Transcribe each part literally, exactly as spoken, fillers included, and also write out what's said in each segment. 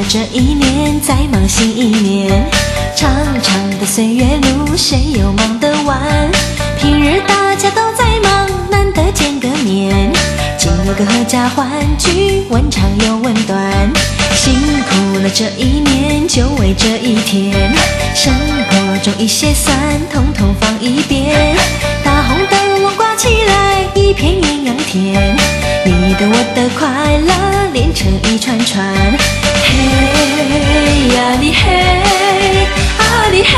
了这一年，再忙新一年。长长的岁月路，谁又忙得完？平日大家都在忙，难得见个面。今有个合家欢聚，问长又问短。辛苦了这一年，就为这一天。生活中一些酸，统统放一边。大红灯笼挂起来，一片艳阳天。你的我的快乐，连成一串串。嘿呀哩嘿，啊哩嘿，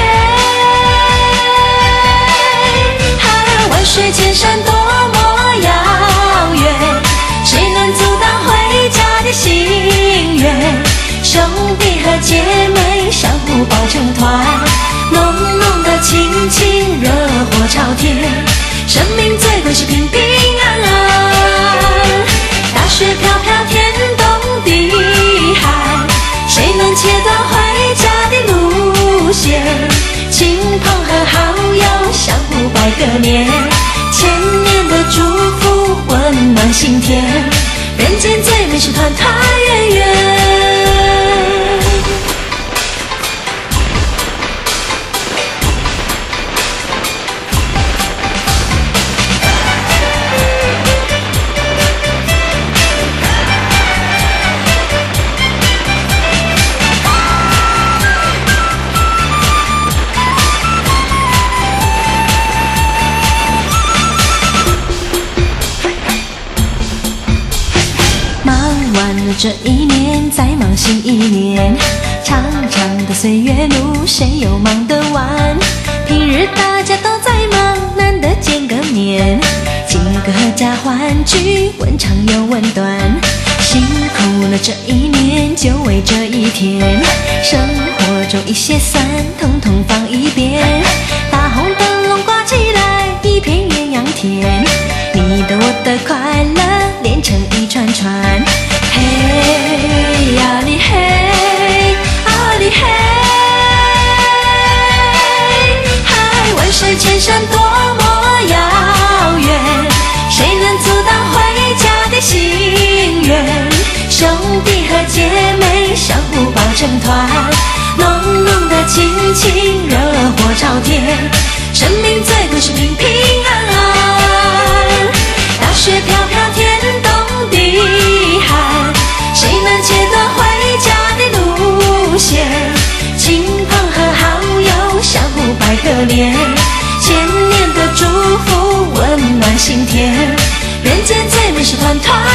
啊，万水千山多么遥远，谁能阻挡回家的心愿？兄弟和姐妹相互抱成团，浓浓的亲情，热火朝天。生命最贵是平平安安，大雪飘飘，天东地海，谁能切断回家的路线？亲朋和好友相互拜个年，千年的祝福温暖心田。人间最美是团团圆圆。这一年，再忙新一年。长长的岁月路，谁又忙得完？平日大家都在忙，难得见个面。今有个合家欢聚，问长又问短。辛苦了这一年，就为这一天。生活中一些酸，统统放一边。大红灯笼挂起来，一片艳阳天。你的我的快乐，连成一串串。嘿呀哩嘿，啊哩嘿，嗨，万水千山多么遥远，谁能阻挡回家的心愿？兄弟和姐妹相互抱成团，浓浓的亲情，热火朝天。生命最贵是平平安安，大雪飘飘，天东地海，谁能切断回家的路线？亲朋和好友相互拜个年，千年的祝福温暖心田。人间最美是团团